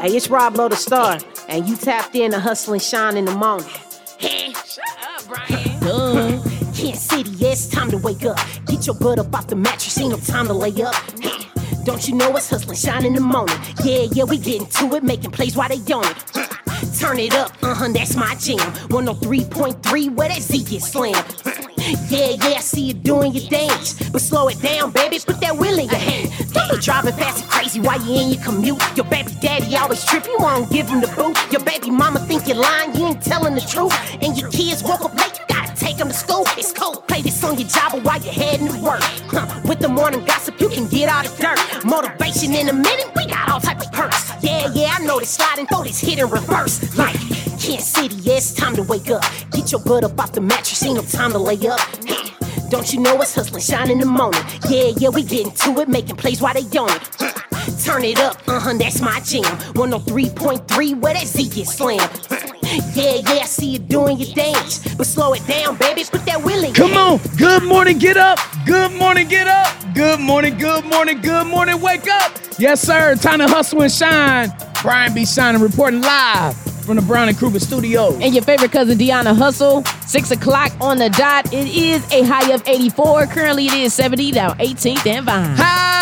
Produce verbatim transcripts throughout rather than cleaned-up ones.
Hey, it's Rob Lowe the Star, and you tapped in to Hustle and Shine in the morning. Hey, shut up, Brian. Duh. Kansas City, yeah, it's time to wake up. Get your butt up off the mattress, ain't no time to lay up. Hey, don't you know it's Hustle and Shine in the morning? Yeah, yeah, we getting to it, making plays while they on it. Turn it up, uh-huh, that's my jam. one oh three point three, where that Z get slammed. Yeah, yeah, I see you doing your dance, but slow it down, baby, put that wheel in your hand. Don't be driving fast and crazy while you in your commute. Your baby daddy always trip, you won't give him the boot. Your baby mama think you're lying, you ain't telling the truth. And your kids woke up late, you gotta take them to school. It's cold, play this on your job while you're heading to work. Huh. With the morning gossip, you can get out of dirt. Motivation in a minute, we got all type of perks. Yeah, yeah, I know this slide and throw this hit in reverse. Like Kansas City, yeah, it's time to wake up. Get your butt up off the mattress, ain't no time to lay up. Hey, don't you know it's Hustle and Shine in the morning? Yeah, yeah, we getting to it, making plays while they on it. Turn it up, uh-huh, that's my jam. one oh three point three, where that Z get slammed. Yeah, yeah, I see you doing your dance, but slow it down, baby, put that wheel in. Come on, good morning, get up. Good morning, get up. Good morning, good morning, good morning, wake up. Yes, sir, time to hustle and shine. Brian B. Shining reporting live from the Brown and Kruger studio. And your favorite cousin, Deanna Hustle. Six o'clock on the dot. It is a high of eighty-four. Currently, it is seventy down eighteenth and Vine.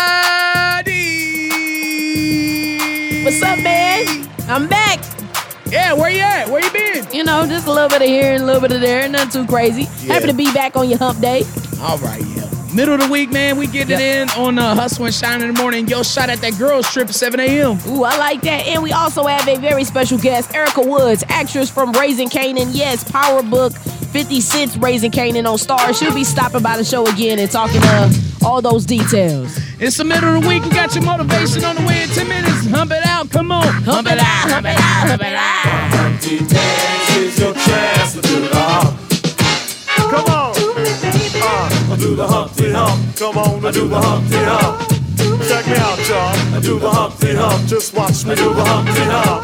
Howdy. What's up, man? I'm back. Yeah, where you at? Where you been? You know, just a little bit of here and a little bit of there. Nothing too crazy. Yeah. Happy to be back on your hump day. All right, yeah. Middle of the week, man, we get Yep. it in on uh, Hustle and Shine in the morning. Yo, shot at that girls trip at seven a.m. Ooh, I like that. And we also have a very special guest, Erica Woods, actress from Raising Kanan. Yes, Power Book, fifty cents Raising Kanan on Star. She'll be stopping by the show again and talking uh, all those details. It's the middle of the week. We got your motivation on the way in ten minutes. Hump it out. Come on. Hump it out, hump it out, hump it out. Humpty Dance is your chance to do the hump. Come on. Uh, I do the Humpty Hump. Come on, I do the Humpty Hump. Check me out, y'all. I do the Humpty Hump. Just watch me do the Humpty Hump.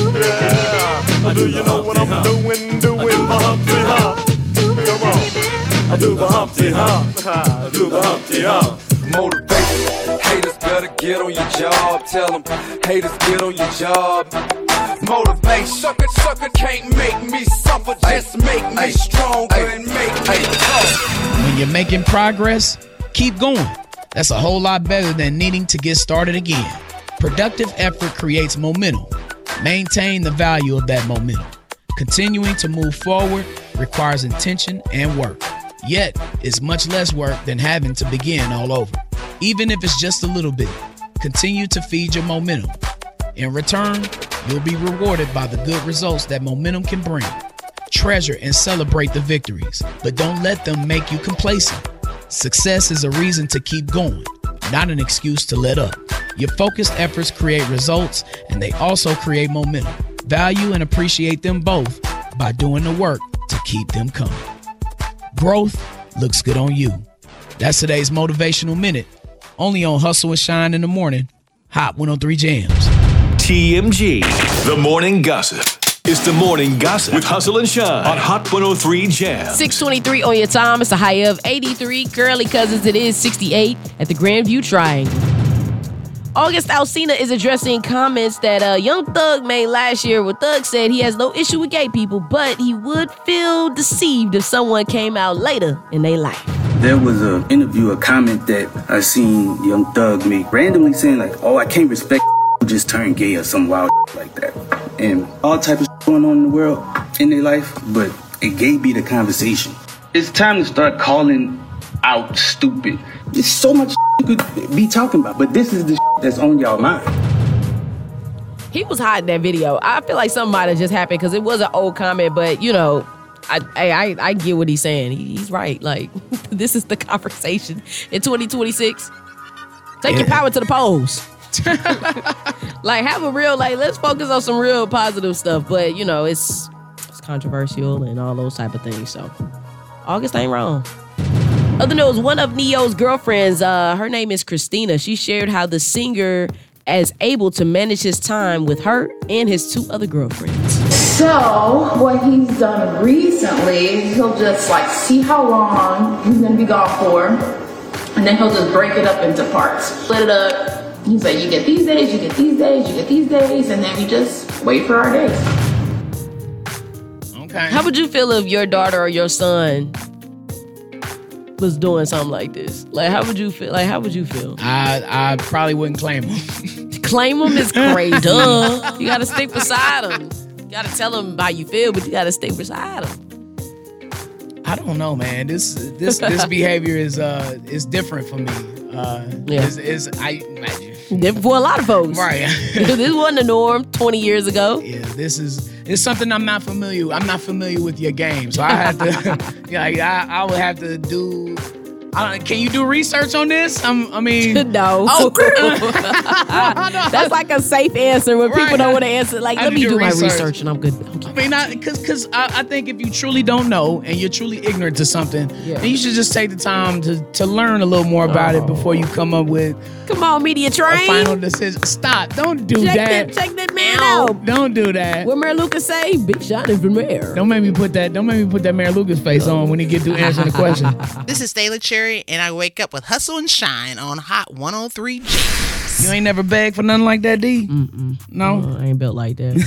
Yeah. I do you know what I'm doing? Doing the Humpty Hump. Come on. I do the Humpty Hump. I do the Humpty Hump. Motivation. Haters better get on your job. Tell them haters get on your job. Motivation. Sucker, sucker can't make me suffer. Just make me stronger and make me tough. When you're making progress, keep going. That's a whole lot better than needing to get started again. Productive effort creates momentum. Maintain the value of that momentum. Continuing to move forward requires intention and work. Yet, it's much less work than having to begin all over. Even if it's just a little bit, continue to feed your momentum. In return, you'll be rewarded by the good results that momentum can bring. Treasure and celebrate the victories, but don't let them make you complacent. Success is a reason to keep going, not an excuse to let up. Your focused efforts create results, and they also create momentum. Value and appreciate them both by doing the work to keep them coming. Growth looks good on you. That's today's Motivational Minute, only on Hustle and Shine in the Morning, Hot one oh three Jams. T M G, The Morning Gossip. It's The Morning Gossip with Hustle and Shine on Hot one oh three Jams. six twenty-three on your time. It's a high of eighty-three. Currently, cousins, it is sixty-eight at the Grandview Triangle. August Alsina is addressing comments that uh, Young Thug made last year, where Thug said he has no issue with gay people, but he would feel deceived if someone came out later in their life. There was an interview, a comment that I seen Young Thug make, randomly saying like, oh, I can't respect who just turned gay or some wild like that. And all type of going on in the world, in their life, but a gay be the conversation. It's time to start calling out stupid. There's so much you could be talking about, but this is the that's on y'all mind. He was hot in that video. I feel like something might have just happened because it was an old comment, but you know, I I I get what he's saying. He, he's right. Like, this is the conversation in twenty twenty-six. Take yeah. your power to the polls. Like, have a real, like, let's focus on some real positive stuff. But you know, it's it's controversial and all those type of things. So August ain't wrong. Other news, one of Neo's girlfriends, uh, her name is Christina. She shared how the singer is able to manage his time with her and his two other girlfriends. So what he's done recently, he'll just like see how long he's gonna be gone for, and then he'll just break it up into parts. Split it up, He's like, you get these days, you get these days, you get these days, and then we just wait for our days. Okay. How would you feel if your daughter or your son was doing something like this? Like, how would you feel? Like, how would you feel? I I probably wouldn't claim him. Claim them is crazy. Duh. You gotta stick beside them. You gotta tell them how you feel, but you gotta stick beside them. I don't know, man. This this this behavior is uh is different for me. Uh, Yeah. is is I imagine. Different for a lot of folks. Right. This wasn't the norm twenty years ago. Yeah, this is it's something I'm not familiar with. I'm not familiar with your game, so I have to. yeah, I, I would have to do. I don't, can you do research on this? I'm, I mean, No. Oh, That's like a safe answer when people Right. don't want to answer. Like, I let have me to do, do my research. research and I'm good. Okay. I mean, because because I, I think if you truly don't know and you're truly ignorant to something, Yeah. then you should just take the time to to learn a little more about it before you come up with Come on, media a train. final decision. Stop! Don't do check that. that. Check that man out. Don't do that. What Mayor Lucas say? Big shot in Vermeer. Don't make me put that. Don't make me put that Mayor Lucas face on when he get through answering the question. This is Stayla Cherry, and I wake up with Hustle and Shine on Hot one oh three J. You ain't never begged for nothing like that, D? Mm-mm. No? Oh, I ain't built like that.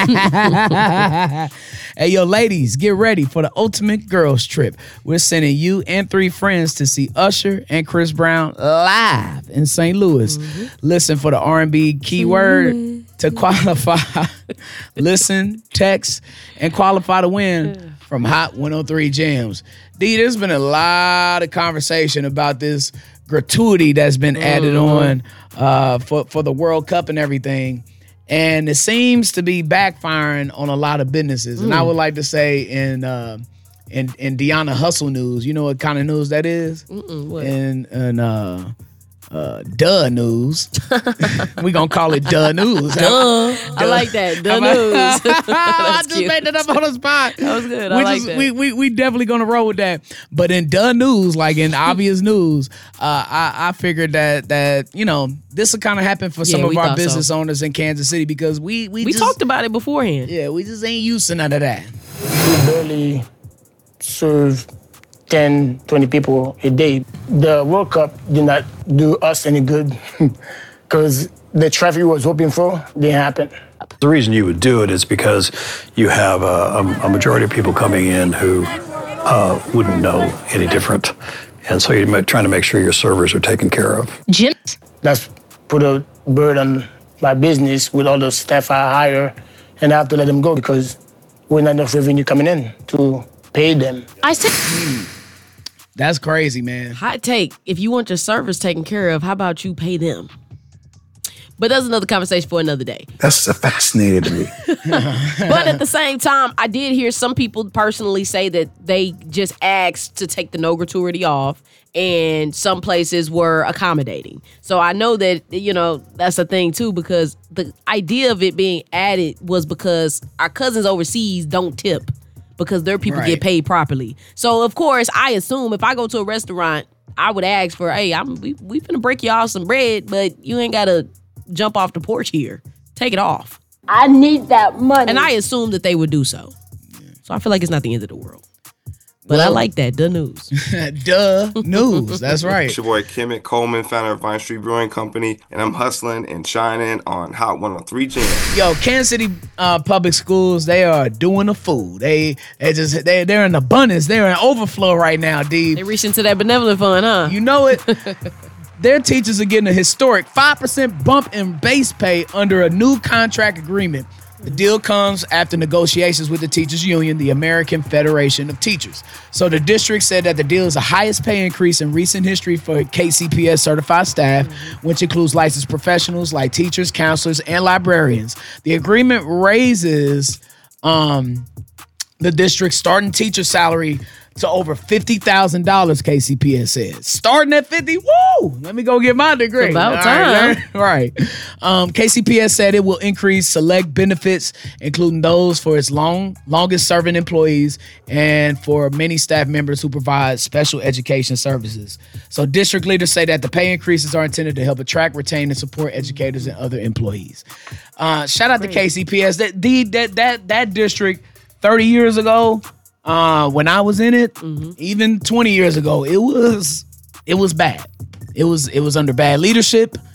Hey, yo, ladies, get ready for the ultimate girls trip. We're sending you and three friends to see Usher and Chris Brown live in Saint Louis. Mm-hmm. Listen for the R and B keyword to qualify. Listen, text, and qualify to win from Hot one oh three Jams. D, there's been a lot of conversation about this gratuity that's been added on uh, for, for the World Cup and everything. And it seems to be backfiring on a lot of businesses. And I would like to say in uh, in, in Deanna Hustle news, you know what kind of news that is? Mm-mm, what? In, in uh, uh, duh news. We gonna call it duh news. Duh. I like that. The news. I That's just cute. made that up on the spot. That was good. I We, like just, that. we, we, we definitely gonna roll with that. But in duh news, like in obvious news, uh, I, I figured that that you know this will kind of happen for some Yeah, of we our thought so. business owners in Kansas City because we we, We just, talked about it beforehand. yeah we just ain't used to none of that. We barely serve ten, twenty people a day. The World Cup did not do us any good because the traffic we was hoping for didn't happen. The reason you would do it is because you have a, a, a majority of people coming in who uh, wouldn't know any different. And so you're trying to make sure your servers are taken care of. Jim? That's put a burden on my business with all the staff I hire, and I have to let them go because we're not enough revenue coming in to pay them. I said, That's crazy, man. hot take. If you want your servers taken care of, how about you pay them? But that's another conversation for another day. That's fascinating to me. But at the same time, I did hear some people personally say that they just asked to take the no gratuity off, and some places were accommodating. So I know that, you know, that's a thing too, because the idea of it being added was because our cousins overseas don't tip because their people Right. get paid properly. So of course, I assume if I go to a restaurant, I would ask for, hey, I'm we, we finna break y'all some bread, but you ain't gotta jump off the porch here. Take it off. I need that money. And I assume that they would do so. So I feel like it's not the end of the world. But I Well- like that, the news. Duh news. That's right. It's your boy Kemet Coleman, founder of Vine Street Brewing Company, and I'm hustling and shining on Hot one oh three Jam. Yo, Kansas City uh, public schools, they are doing a fool. They they just they they're in abundance. They're in overflow right now, D. They reach into that benevolent fund, huh? You know it. Their teachers are getting a historic five percent bump in base pay under a new contract agreement. The deal comes after negotiations with the teachers union, the American Federation of Teachers. So the district said that the deal is the highest pay increase in recent history for K C P S certified staff, which includes licensed professionals like teachers, counselors, and librarians. The agreement raises um, the district's starting teacher salary to over fifty thousand dollars, K C P S says. Starting at fifty, woo! Let me go get my degree. It's about All time. Right. right. Um, K C P S said it will increase select benefits, including those for its long, longest serving employees and for many staff members who provide special education services. So district leaders say that the pay increases are intended to help attract, retain, and support educators and other employees. Uh, shout out to K C P S. That, the, that, that, that district thirty years ago, Uh, when I was in it, Mm-hmm. even twenty years ago, it was it was bad. It was it was under bad leadership,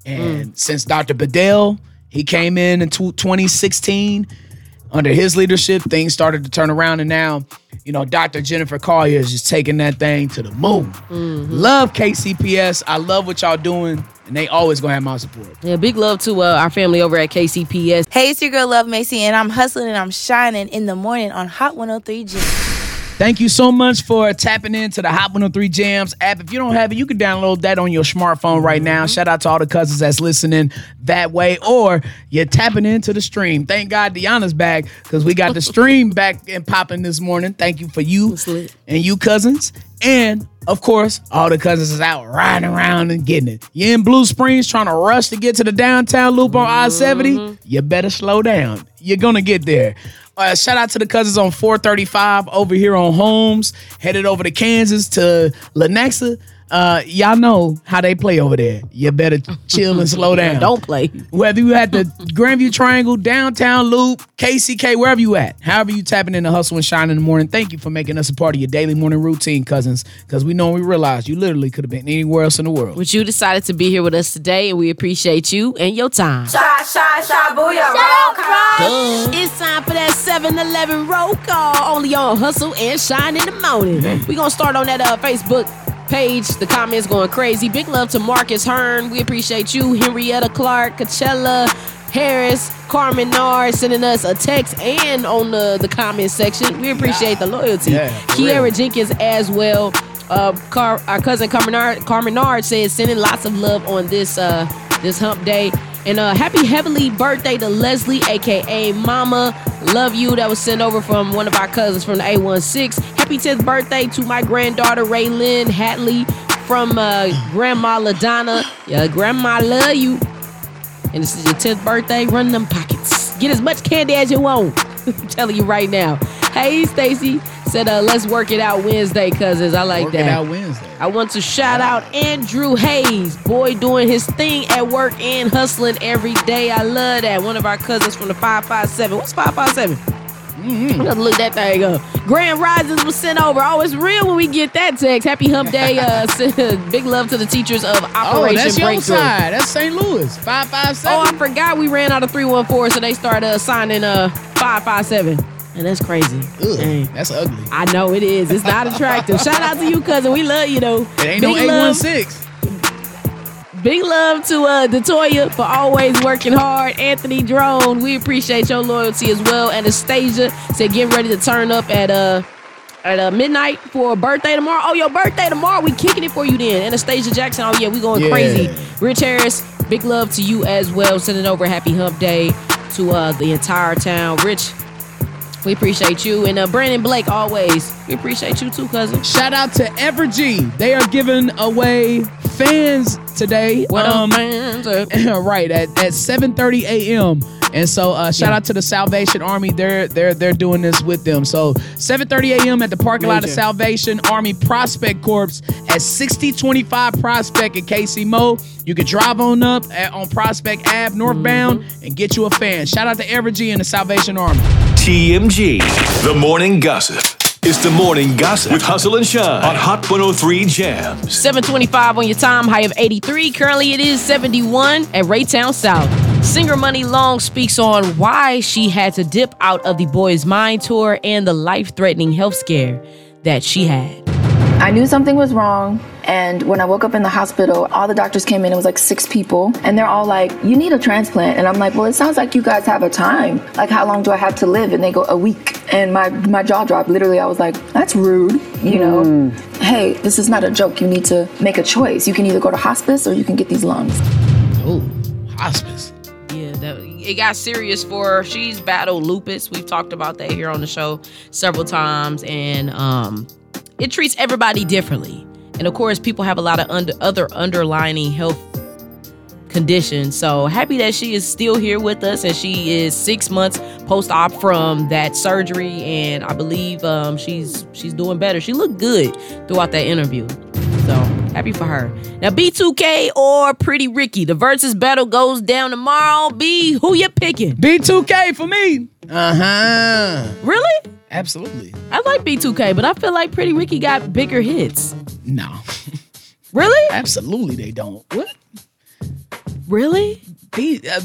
And mm. since Doctor Bedell, he came in in twenty sixteen, under his leadership, things started to turn around. And now, you know, Doctor Jennifer Collier is just taking that thing to the moon. Mm-hmm. Love K C P S. I love what y'all doing. And they always gonna have my support. Yeah, big love to uh, our family over at K C P S. Hey, it's your girl Love Macy, and I'm hustling and I'm shining in the morning on Hot one oh three Jams. Thank you so much for tapping into the Hot one oh three Jams app. If you don't have it, you can download that on your smartphone right now. Shout out to all the cousins that's listening that way. Or you're tapping into the stream. Thank God Deanna's back because we got the stream back and popping this morning. Thank you for you and you cousins. And, of course, all the cousins is out riding around and getting it. You're in Blue Springs trying to rush to get to the downtown loop on I seventy. Mm-hmm. You better slow down. You're going to get there. Uh, shout out to the cousins on four thirty-five over here on Holmes. Headed over to Kansas to Lenexa. Uh, y'all know how they play over there. You better chill and slow down. Don't play. Whether you at the Grandview Triangle, Downtown Loop, K C K, wherever you at. However you tapping in the hustle and shine in the morning. Thank you for making us a part of your daily morning routine, cousins. Because we know and we realize you literally could have been anywhere else in the world. But you decided to be here with us today, and we appreciate you and your time. Shy, shy, shy, booyah, roll call. It's time for that seven eleven roll call. Only on Hustle and Shine in the morning. We're going to start on that uh, Facebook page. The comments going crazy. Big love to Marcus Hearn. We appreciate you. Henrietta Clark, Coachella Harris, Carmen Nard sending us a text and on the, the comment section. We appreciate the loyalty. Yeah, Kiara real. Jenkins as well. Uh, Car- our cousin Carmen Nard, Carmen Nard says sending lots of love on this uh, this hump day. And uh, happy heavenly birthday to Leslie, a k a. Mama. Love you. That was sent over from one of our cousins from the eight one six. Happy tenth birthday to my granddaughter, Raylyn Hatley, from uh, Grandma LaDonna. Yeah, Grandma love you. And this is your tenth birthday. Run them pockets. Get as much candy as you want. I'm telling you right now. Hey, Stacy said, uh, let's work it out Wednesday, cousins. I like work that. Work it out Wednesday. I want to shout out Andrew Hayes. Boy, doing his thing at work and hustling every day. I love that. One of our cousins from the five five seven. What's five five seven? Mm-hmm. I'm gonna look that thing up. Grand Risings was sent over. Oh, it's real when we get that text. Happy Hump Day. Uh, big love to the teachers of Operation Oh, that's Breakthrough. your side. That's Saint Louis. five five seven. Oh, I forgot we ran out of three one four, so they started uh, signing uh, five five seven. And that's crazy. Ugh, that's ugly. I know it is. It's not attractive. Shout out to you, cousin. We love you, though. It ain't Big no eight one six. Big love to uh, DeToya for always working hard. Anthony Drone, we appreciate your loyalty as well. Anastasia said, getting ready to turn up at uh at uh, midnight for a birthday tomorrow. Oh, your birthday tomorrow. We kicking it for you then. Anastasia Jackson. Oh, yeah, we going Yeah. crazy. Rich Harris, big love to you as well. Sending over happy hump day to uh, the entire town. Rich, we appreciate you. And uh, Brandon Blake, always, we appreciate you too, cousin. Shout out to Evergy. They are giving away fans today. What up, fans? Right, at, at seven thirty a.m. And so uh, shout Yeah. out to the Salvation Army. They're they're they're doing this with them. So seven thirty a.m. at the parking lot of Major. Salvation Army Prospect Corps at sixty twenty-five Prospect in K C Mo. You can drive on up at, on Prospect Ave northbound Mm-hmm. and get you a fan. Shout out to Evergy and the Salvation Army. T M G, the morning gossip. It's the morning gossip with Hustle and Shine on Hot one oh three Jams. seven twenty-five on your time, high of eighty-three. Currently, it is seventy-one at Raytown South. Singer Money Long speaks on why she had to dip out of the Boys Mind tour and the life-threatening health scare that she had. I knew something was wrong, and when I woke up in the hospital, all the doctors came in. It was like six people, and they're all like, you need a transplant. And I'm like, well, it sounds like you guys have a time. Like, how long do I have to live? And they go, a week. And my, my jaw dropped. Literally, I was like, that's rude, you know? Mm. Hey, this is not a joke. You need to make a choice. You can either go to hospice or you can get these lungs. Oh, hospice. Yeah, that, it got serious for her. She's battled lupus. We've talked about that here on the show several times, and um, it treats everybody differently. And of course, people have a lot of under, other underlying health conditions. So happy that she is still here with us, and she is six months post-op from that surgery, and I believe um, she's she's doing better. She looked good throughout that interview. So happy for her. Now, B two K or Pretty Ricky, the versus battle goes down tomorrow. B, who you picking? B two K for me. Uh-huh. Really? Absolutely. I like B two K, but I feel like Pretty Ricky got bigger hits. No. Really? Absolutely they don't. What? Really? B, uh,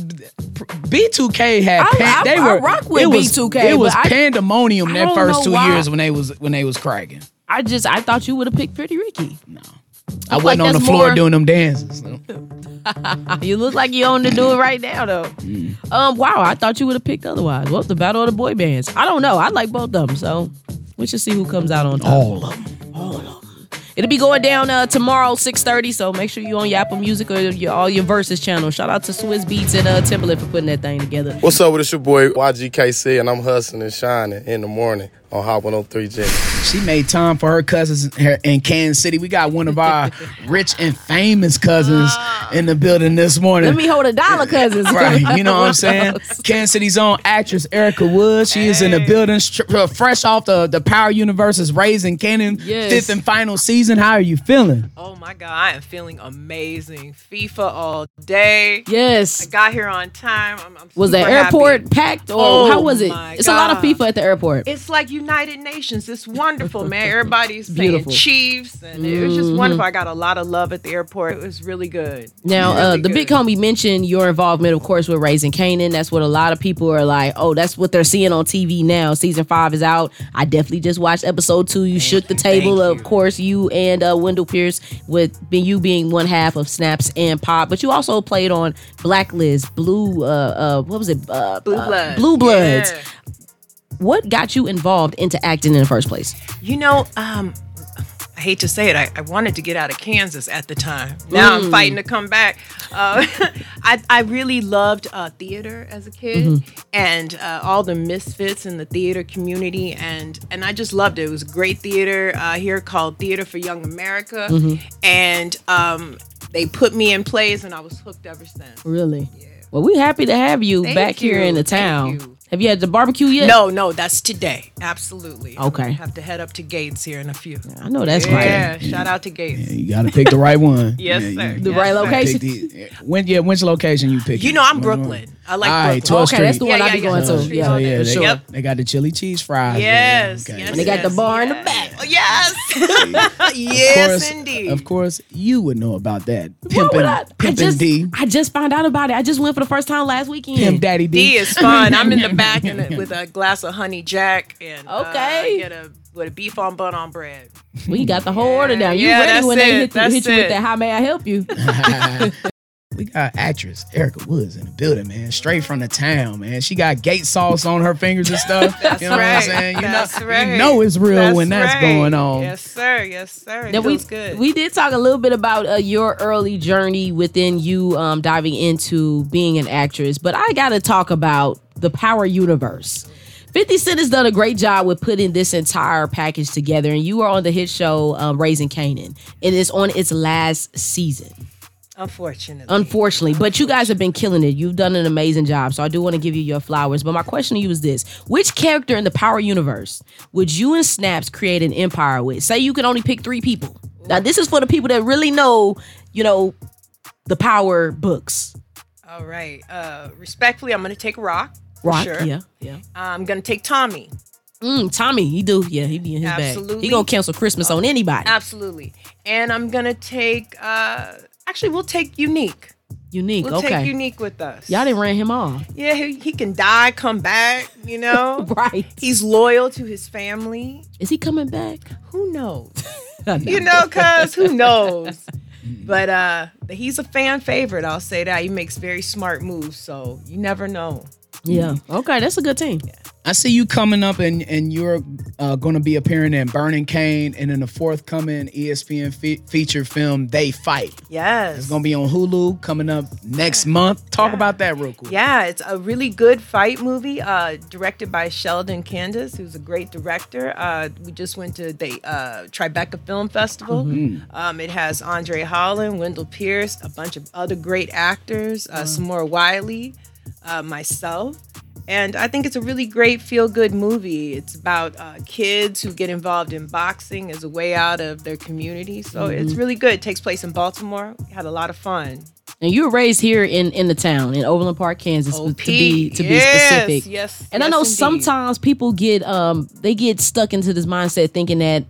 B two K had I, pan, I, they I were rock with it was, B two K. It was but I- pandemonium I that don't first know two why. years when they was when they was cracking. I just I thought you would have picked Pretty Ricky. No, I wasn't like on the that's floor more- doing them dances. so. You look like you on to do it right now, though. Mm. Um, wow, I thought you would have picked otherwise. Well, the battle of the boy bands. I don't know. I like both of them, so we should see who comes out on top. All of them. It'll be going down uh, tomorrow, six thirty, so make sure you on your Apple Music or your, all your Versus channels. Shout out to Swizz Beats and uh, Timberland for putting that thing together. What's up with it's your boy Y G K C, and I'm hustling and shining in the morning on Hot one oh three J. She made time for her cousins here in Kansas City. We got one of our rich and famous cousins in the building this morning. Let me hold a dollar, cousins. Right, you know what I'm saying? Kansas City's own actress Erica Woods. She is in the building, str- uh, fresh off the, the Power Universe's Raising Kanan Yes. fifth and final season. How are you feeling? Oh my God, I am feeling amazing. FIFA all day. Yes. I got here on time. I'm, I'm Was the super airport happy. packed, or Oh how was it? my It's a lot of God. FIFA at the airport. It's like United Nations. It's wonderful, man. Everybody's Beautiful. saying Chiefs, and it was just Mhm. wonderful. I got a lot of love at the airport. It was really good. Now, Really uh, the good. big homie mentioned your involvement, of course, with Raising Kanan. That's what a lot of people are like, oh, that's what they're seeing on T V now. Season five is out. I definitely just watched episode two. You shook the table, of course, you and uh, Wendell Pierce, with be- you being one half of Snaps and Pop. But you also played on Blacklist, Blue, uh, uh, what was it? Uh, Blue uh, Bloods. Blue Bloods. Yeah. What got you involved into acting in the first place? You know, um, I hate to say it, I, I wanted to get out of Kansas at the time. Now Mm. I'm fighting to come back. Uh, I, I really loved uh, theater as a kid, Mhm. and uh, all the misfits in the theater community, and and I just loved it. It was great theater uh, here called Theater for Young America, Mhm. and um, they put me in plays, and I was hooked ever since. Really? Well, we're happy to have you Thank back here you. in the Thank town. you. Have you had the barbecue yet? No, no, that's today. Absolutely. Okay. I have to head up to Gates here in a few. I know that's yeah, right. shout out to Gates. You got to pick the right one. Yes, Yeah, sir. you- The you right gotta location? pick the- when, yeah, which location you pick? You know, I'm Brooklyn. I like All right, Brooklyn. twelfth Okay, that's the Street. one Yeah, I be yeah, going yeah. to. twelfth Yeah, So, yeah, for they, sure. got, they got the chili cheese fries. Yes, there. yes, And they got the yes, bar in the yes. back. Oh, yes. Of yes, course, indeed. Of course, you would know about that. What would I, Pimpin', I Pimpin' just, D. I just found out about it. I just went for the first time last weekend. Pimp Daddy D. D is fun. I'm in the back in it with a glass of honey jack and Okay. uh, get a with a beef on bun on bread. We got the whole order now. You Yeah, ready that's when they it. hit, the, That's hit you with it. that? How may I help you? We got actress Erica Woods in the building, man. Straight from the town, man. She got gate sauce on her fingers and stuff. That's you know right. what I'm saying? You That's know, right. you know it's real That's when that's right. going on. Yes, sir. Yes, sir. It Now, we, feels good. we did talk a little bit about uh, your early journey within you um, diving into being an actress, but I got to talk about the Power Universe. fifty Cent has done a great job with putting this entire package together, and you are on the hit show um, Raising Kanan. It is on its last season. Unfortunately. Unfortunately, but you guys have been killing it. You've done an amazing job, so I do want to give you your flowers. But my question to you is this: which character in the Power Universe would you and Snaps create an empire with? Say you could only pick three people. Now, this is for the people that really know, you know, the Power books. All right. Uh, respectfully, I'm going to take Rock. for Rock, sure. yeah, yeah. I'm going to take Tommy. Mm, Tommy, he do, yeah, he be in his Absolutely. bag. He gonna cancel Christmas on anybody. Absolutely. And I'm going to take, uh, actually, we'll take Unique. Unique, We'll okay. take Unique with us. Y'all didn't ran him off. Yeah, he, he can die, come back, you know? Right. He's loyal to his family. Is he coming back? Who knows? You know, cuz who knows? But uh he's a fan favorite, I'll say that. He makes very smart moves, so you never know. Yeah. Okay, that's a good team. I see you coming up and, and you're uh, going to be appearing in Burning Cane and in the forthcoming E S P N fe- feature film, They Fight. Yes. It's going to be on Hulu coming up next month. Talk about that real quick. Yeah, it's a really good fight movie, uh, directed by Sheldon Candace, who's a great director. Uh, we just went to the uh, Tribeca Film Festival. Mhm. Um, it has Andre Holland, Wendell Pierce, a bunch of other great actors, uh, Samora Wiley, uh, myself. And I think it's a really great feel-good movie. It's about uh, kids who get involved in boxing as a way out of their community. So Mhm. it's really good. It takes place in Baltimore. We had a lot of fun. And you were raised here in, in the town, in Overland Park, Kansas, to be to be yes, specific. Yes, And I yes, know indeed. sometimes people get um they get stuck into this mindset thinking that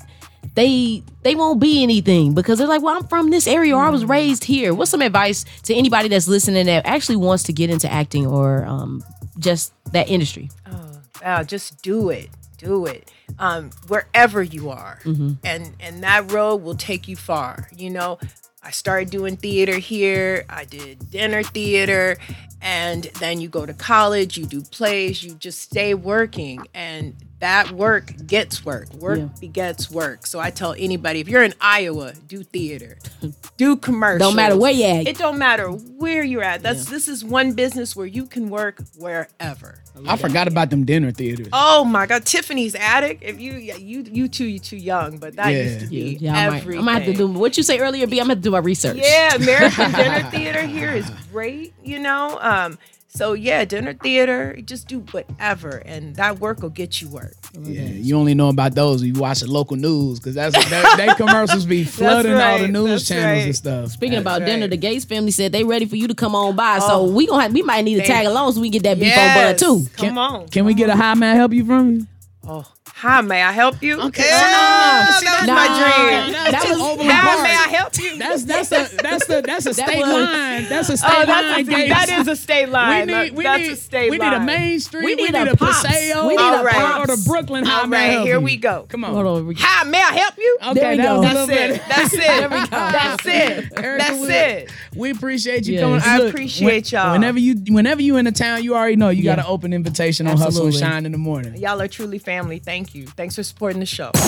they they won't be anything because they're like, well, I'm from this area or I was raised here. What's some advice to anybody that's listening that actually wants to get into acting or um, just that industry? Oh, wow, just do it. Do it. Um, wherever you are. Mm-hmm. And and that road will take you far. You know, I started doing theater here. I did dinner theater. And then you go to college, you do plays, you just stay working. And that work gets work. Work Yeah. begets work. So I tell anybody, if you're in Iowa, do theater. Do commercials. Don't matter where you at. It don't matter where you're at. That's This is one business where you can work wherever. I forgot about them dinner theaters. Oh my God, Tiffany's Attic. If you you you two you too young, but that Yeah. used to be Yeah, I might, everything. I'm gonna have to do what you say earlier, B. I'm gonna have to do my research. Yeah, American Dinner Theater here is great, you know. Um, so yeah, dinner theater, just do whatever, and that work will get you work. Yeah, you only know about those if you watch the local news because that's that, they commercials be flooding all the right, news that's channels right. and stuff. Speaking That's about right. dinner, the Gates family said they ready for you to come on by. Oh. So we gonna have, we might need to They- tag along so we can get that beef Yes, on Bud too. Come on. Can we get a high man help you from you? Oh, hi, may I help you? Okay. Yeah, Nah, that was nah, my dream. that's That was- overly How harsh. may I help you? That's that's a that's a that's a That state was- line. That's a state Oh, line. that's a, Gates. that is a state line. We need we that's need a state we line. need a Main Street. We We need need, a a Pops. Paseo. We need a or, Pops. or the Brooklyn High All Man right, help here you. we go. Come on. Hold on. Hi, may I help you? Okay, There we that go. was a That's little it. bit. That's it. There we go. That's it. Erica, That's we- it. We appreciate you Yes. coming. I Look, appreciate when- y'all. Whenever you whenever you in the town, you already know you Yeah. got an open invitation on Hustle and Absolutely. Shine in the morning. Y'all are truly family. Thank you. Thanks for supporting the show.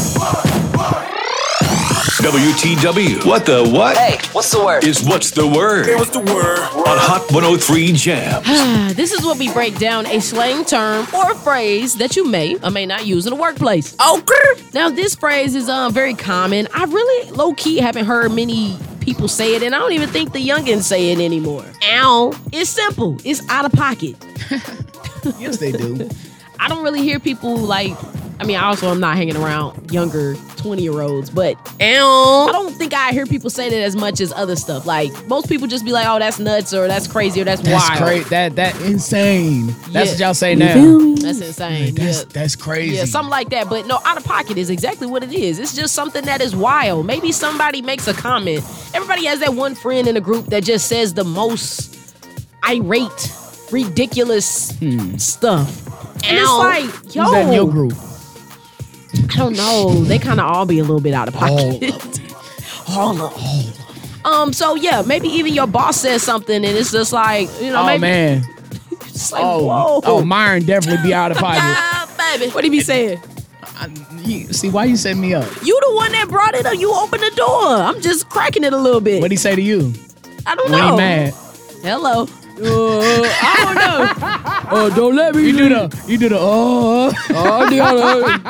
W T W. What the what? Hey, what's the word? Is what's the word? Hey, what's the word? On Hot one oh three Jam. This is where we break down a slang term or a phrase that you may or may not use in the workplace. Okay. Now, this phrase is um, very common. I really low-key haven't heard many people say it, and I don't even think the youngins say it anymore. Ow. It's simple. It's out of pocket. Yes, they do. I don't really hear people like, I mean, I also am not hanging around younger twenty-year-olds, but I don't think I hear people say that as much as other stuff. Like, most people just be like, oh, that's nuts, or that's crazy, or that's, That's wild. great. That that insane. That's Yeah. what y'all say You now. feel me? That's insane. That's Yeah. that's crazy. Yeah, something like that. But no, out of pocket is exactly what it is. It's just something that is wild. Maybe somebody makes a comment. Everybody has that one friend in a group that just says the most irate, ridiculous stuff. And Ow. it's like, yo. Who's that in your group? I don't know. They kind of all be a little bit out of pocket. All of them. Um, so yeah, maybe even your boss says something and it's just like, you know, Oh maybe man. it's like, Oh, whoa. oh, Myron definitely be out of pocket. Ah, baby. What he be saying? You- see why you set me up? You the one that brought it up. You opened the door. I'm just cracking it a little bit. What'd he say to you? I don't When know. he mad? Hello. Uh, I don't know. Oh, don't let me. You do the you do the oh Oh, the other.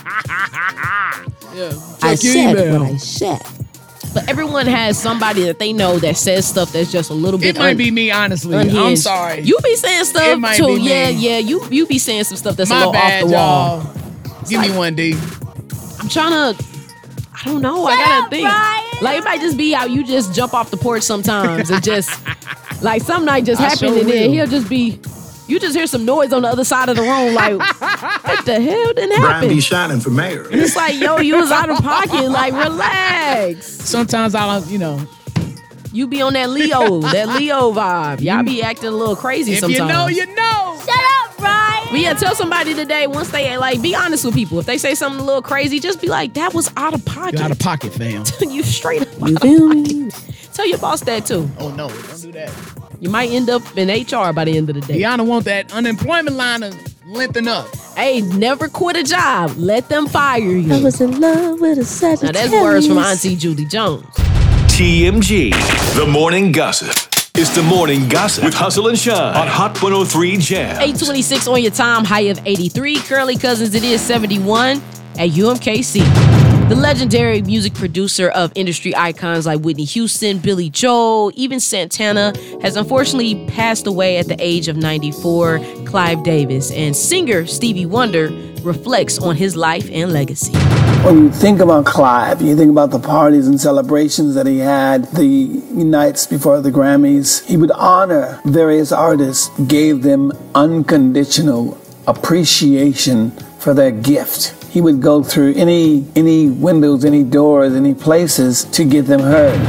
Yeah. I Check your said email. what I said. But everyone has somebody that they know that says stuff that's just a little bit. It might un- be me, honestly. I'm unhinged. sorry. You be saying stuff It might too. be me. Yeah, yeah. You you be saying some stuff that's a My little bad, off the wall. y'all. Give me one, D. I'm trying to. I don't know. I gotta think. Like it might just be how you just jump off the porch sometimes and just like some night just I happened sure and then will. he'll just be. You just hear some noise on the other side of the room. Like what the hell didn't Brian happen? be shining for mayor. And it's like, yo, you was out of pocket. Like relax. Sometimes I don't, you know. You be on that Leo, that Leo vibe. Y'all be acting a little crazy If sometimes. you know, you know. Shut up, Ryan. But yeah, tell somebody today, once they, like, be honest with people. If they say something a little crazy, just be like, that was out of pocket. You're out of pocket, fam. You straight up. You feel me? Tell your boss that, too. Oh, no. Don't do that. You might end up in H R by the end of the day. Deanna want that unemployment line to lengthen up. Hey, never quit a job. Let them fire you. I was in love with a Sagittarius. Now, that's words from Auntie Judy Jones. T M G, The Morning Gossip. It's The Morning Gossip with Hustle and Shine on Hot one oh three Jam. eight twenty-six on your time, high of eighty-three. Currently, cousins, it is seventy-one at U M K C. The legendary music producer of industry icons like Whitney Houston, Billy Joel, even Santana, has unfortunately passed away at the age of ninety-four. Clive Davis and singer Stevie Wonder reflects on his life and legacy. When you think about Clive, you think about the parties and celebrations that he had, the nights before the Grammys. He would honor various artists, gave them unconditional appreciation for their gift. he would go through any any windows, any doors, any places to get them heard.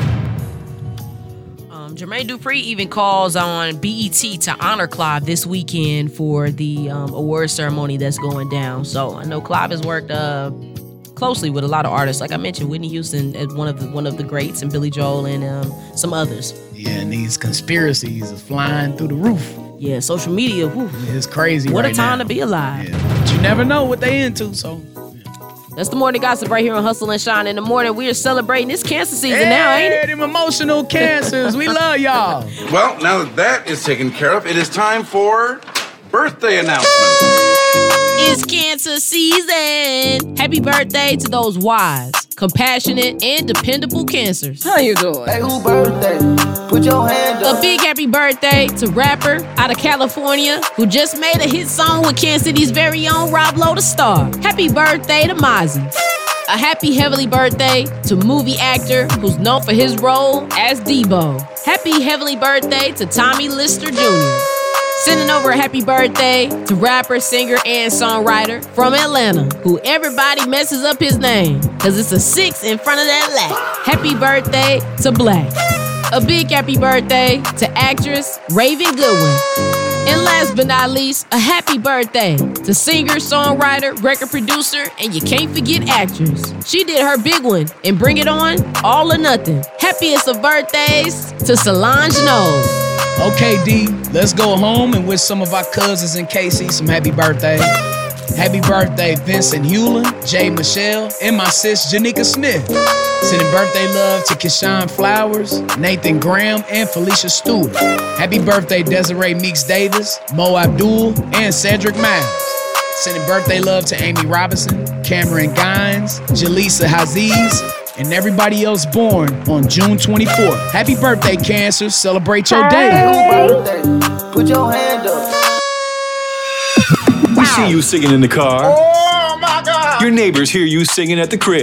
Jermaine Dupri even calls on B E T to honor Clive this weekend for the um, award ceremony that's going down. So I know Clive has worked uh, closely with a lot of artists. Like I mentioned, Whitney Houston as one of the one of the greats, and Billy Joel and um, some others. Yeah, and these conspiracies are flying through the roof. Yeah, social media. Whew. It's crazy. What right a time now. to be alive. Yeah. But you never know what they into, so. That's the morning gossip right here on Hustle and Shine. In the morning, we are celebrating this cancer season hey, now, ain't it? Them emotional cancers. We love y'all. Well, now that that is taken care of, it is time for birthday announcements. It's cancer season. Happy birthday to those wise, compassionate, and dependable cancers. How you doing? Hey, who birthday? Put your hand up. A big happy birthday to rapper out of California who just made a hit song with Kansas City's very own Rob Lowe Star. Happy birthday to Mozzie. A happy heavenly birthday to movie actor who's known for his role as Debo. Happy heavenly birthday to Tommy Lister Junior Sending over a happy birthday to rapper, singer, and songwriter from Atlanta, who everybody messes up his name, because it's a six in front of that lack. Happy birthday to Black. A big happy birthday to actress Raven Goodwin. And last but not least, a happy birthday to singer, songwriter, record producer, and you can't forget actress. She did her big one in Bring It On, All or Nothing. Happiest of birthdays to Solange Knowles. Okay, D, let's go home and wish some of our cousins in K C some happy birthday. Happy birthday, Vincent Hewlin, Jay Michelle, and my sis, Janika Smith. Sending birthday love to Keshawn Flowers, Nathan Graham, and Felicia Stewart. Happy birthday, Desiree Meeks Davis, Mo Abdul, and Cedric Miles. Sending birthday love to Amy Robinson, Cameron Gines, Jaleesa Haziz, and everybody else born on June twenty-fourth. Happy birthday, Cancer. Celebrate your day. Hey, who birthday? Put your hand up. We see you singing in the car. Oh, my God. Your neighbors hear you singing at the crib.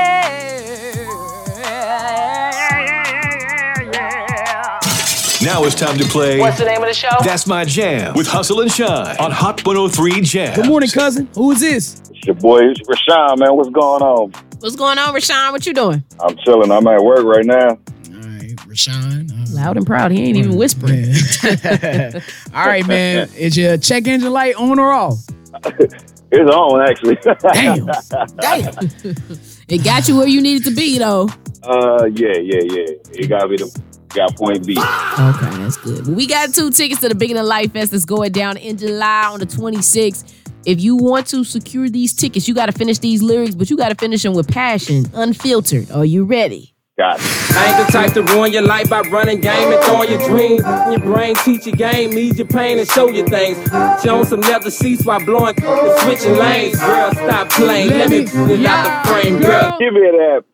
Now it's time to play. What's the name of the show? That's My Jam with Hustle and Shine on Hot one oh three Jam. Good morning, cousin. Who is this? It's your boy, it's Rashawn, man. What's going on? What's going on, Rashawn? What you doing? I'm chilling. I'm at work right now. All right, Rashawn. Uh, Loud and proud. He ain't even whispering. All right, man. Is your check engine light on or off? It's on, actually. Damn. Damn. It got you where you needed to be, though. Uh, yeah, yeah, yeah. It got me the got point B. Okay, that's good. Well, we got two tickets to the Bigger Than Life Fest that's going down in July on the twenty-sixth. If you want to secure these tickets, you got to finish these lyrics, but you got to finish them with passion, unfiltered. Are you ready? Got it. I ain't the type to ruin your life by running game and throwing your dreams. Your brain teach your game, ease your pain and show you things. Show some leather seats while blowing and switching lanes. Girl, stop playing. Let me put it out the frame, girl. Give me that.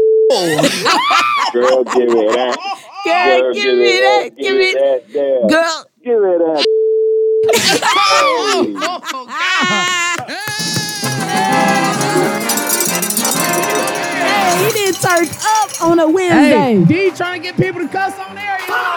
Girl, give me that. Girl, Girl give, give me that. that. Give me that. that. Girl. Give me that. Oh, oh, God. Hey, he didn't turn up on a Wednesday. Hey, D trying to get people to cuss on there,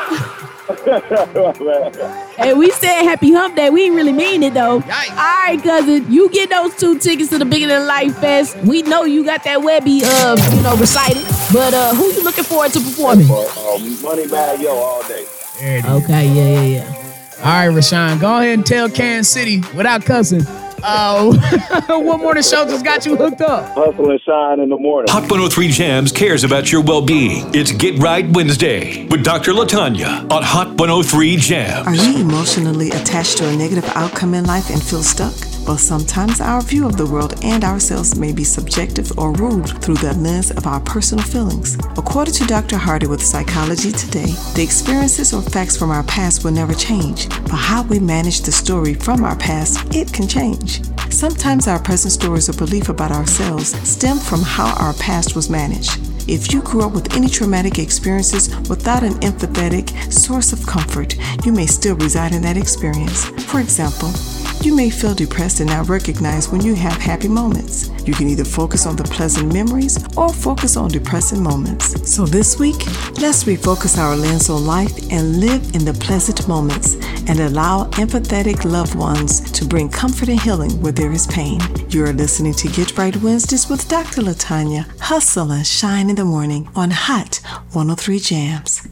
Hey, we said happy hump day. We ain't really mean it, though. Yikes. All right, cousin. You get those two tickets to the Bigger Than Life Fest. We know you got that Webby, uh, you know, recited. But uh, who you looking forward to performing? Uh, money bag, yo, all day. There it is. Okay, yeah, yeah, yeah. All right, Rashawn, go ahead and tell Kansas City without cussing. Uh, what morning show just got you hooked up? Hustle and Shine in the morning. Hot one oh three Jams cares about your well-being. It's Get Right Wednesday with Doctor LaTanya on Hot one oh three Jams. Are you emotionally attached to a negative outcome in life and feel stuck? Well, sometimes our view of the world and ourselves may be subjective or ruled through the lens of our personal feelings. According to Doctor Hardy with Psychology Today, the experiences or facts from our past will never change, but how we manage the story from our past, it can change. Sometimes our present stories or belief about ourselves stem from how our past was managed. If you grew up with any traumatic experiences without an empathetic source of comfort, you may still reside in that experience. For example, You may feel depressed and not recognize when you have happy moments. You can either focus on the pleasant memories or focus on depressing moments. So this week, let's refocus our lens on life and live in the pleasant moments and allow empathetic loved ones to bring comfort and healing where there is pain. You are listening to Get Right Wednesdays with Doctor LaTanya. Hustle and shine in the morning on Hot one oh three Jams.